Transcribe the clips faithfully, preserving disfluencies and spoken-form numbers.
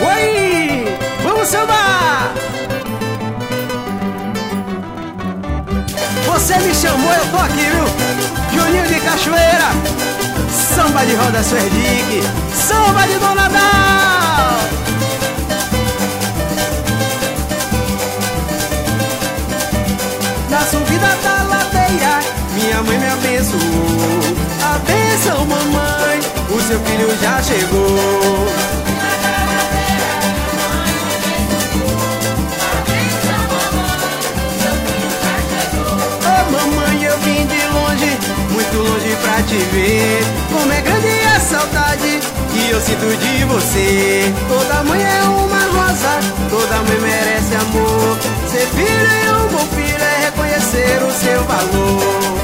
Oi! Vamos sambar! Você me chamou, eu tô aqui, viu? Juninho de Cachoeira, samba de roda Suerdique, samba de Dona Dal. Na subida da ladeira, minha mãe me abençoou. A bênção, mamãe, o seu filho já chegou. Mamãe, eu vim de longe, muito longe pra te ver. Como é grande a saudade que eu sinto de você. Toda mãe é uma rosa, toda mãe merece amor. Ser filho e um bom filho é reconhecer o seu valor.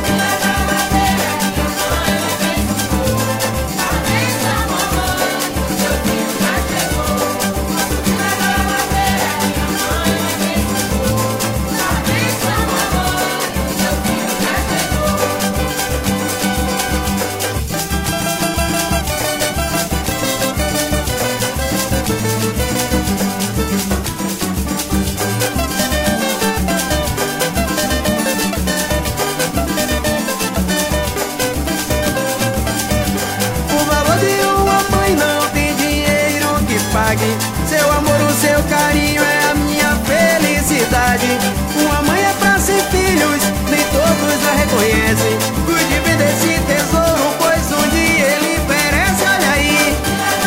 Seu amor, o seu carinho é a minha felicidade. Uma mãe é pra ser filhos, nem todos a reconhecem. Cuide bem desse tesouro, pois um dia ele merece, olha aí.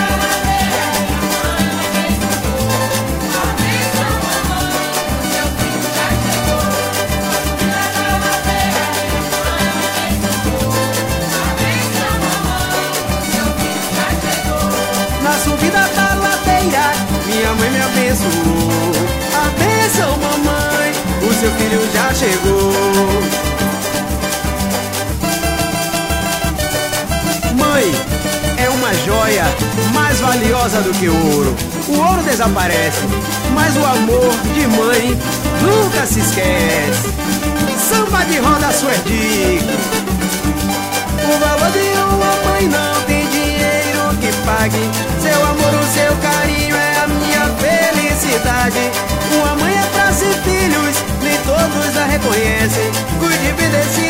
Na subida da ladeira, minha mãe me abençoou. A bênção, mamãe, o seu filho já chegou. Mãe é uma joia mais valiosa do que o ouro. O ouro desaparece, mas o amor de mãe nunca se esquece. Samba de roda Suerdique. O valor de uma mãe não tem dinheiro que pague. Seu amor, o seu carinho é a minha felicidade. Uma mãe é pra ser filhos, nem todos a reconhecem. Cuide bem desse